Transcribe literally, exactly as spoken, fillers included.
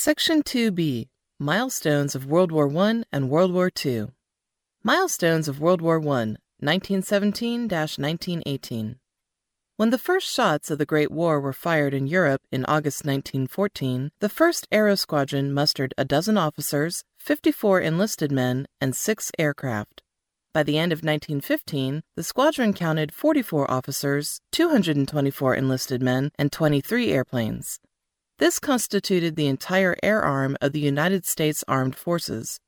Section two B. Milestones of World War One and World War Two. Milestones of World War One, nineteen seventeen to nineteen eighteen. When the first shots of the Great War were fired in Europe in August nineteen fourteen, the first Aero Squadron mustered a dozen officers, fifty-four enlisted men, and six aircraft. By the end of nineteen fifteen, the squadron counted forty-four officers, two hundred twenty-four enlisted men, and twenty-three airplanes. This constituted the entire air arm of the United States Armed Forces.